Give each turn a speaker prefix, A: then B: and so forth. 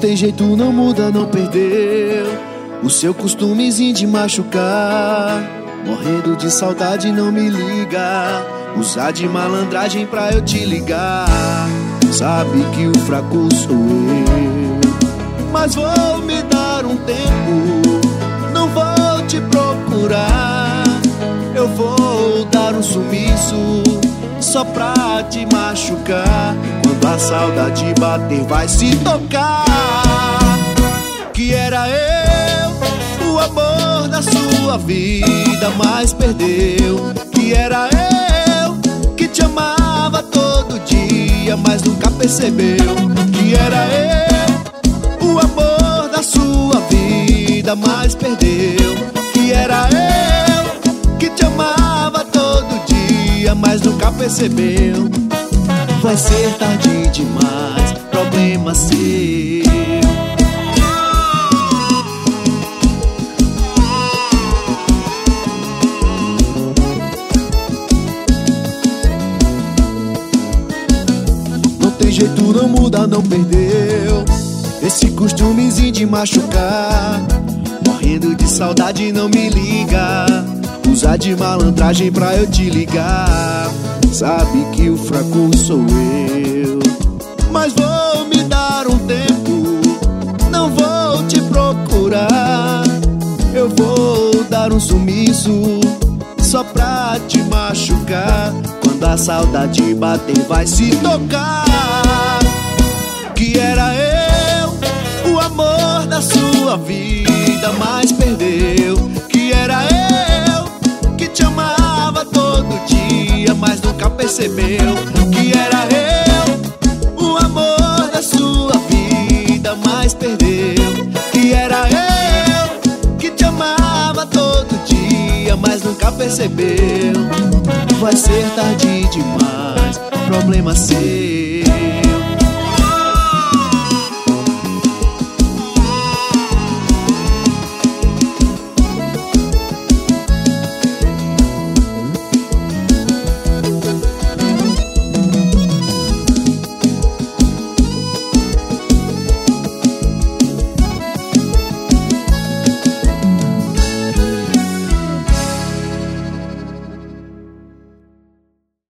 A: tem jeito, não muda, não perdeu o seu costumezinho de machucar. Morrendo de saudade, não me liga, usar de malandragem pra eu te ligar. Sabe que o fraco sou eu, mas vou me dar um tempo, não vou te procurar. Eu vou dar um sumiço só pra te machucar. Quando a saudade bater, vai se tocar que era eu, o amor da sua vida, mas perdeu. Que era eu, que te amava todo dia, mas nunca percebeu. Que era eu, o amor da sua vida, mas perdeu. Que era eu, que te amava todo dia, mas nunca percebeu. Vai ser tarde demais, problema seu. Não tem jeito, não muda, não perdeu esse costumezinho de machucar. Morrendo de saudade, não me liga, usar de malandragem pra eu te ligar. Sabe que o fraco sou eu, mas vou me dar um tempo, não vou te procurar. Eu vou dar um sumiço só pra te machucar. Quando a saudade bater, vai se tocar que era eu, o amor da sua vida, mas perdeu. Que era eu, que te amava todo dia, mas nunca percebeu. Que era eu, o amor da sua vida, mas perdeu. Que era eu, que te amava todo dia, mas nunca percebeu. Vai ser tarde demais, problema seu.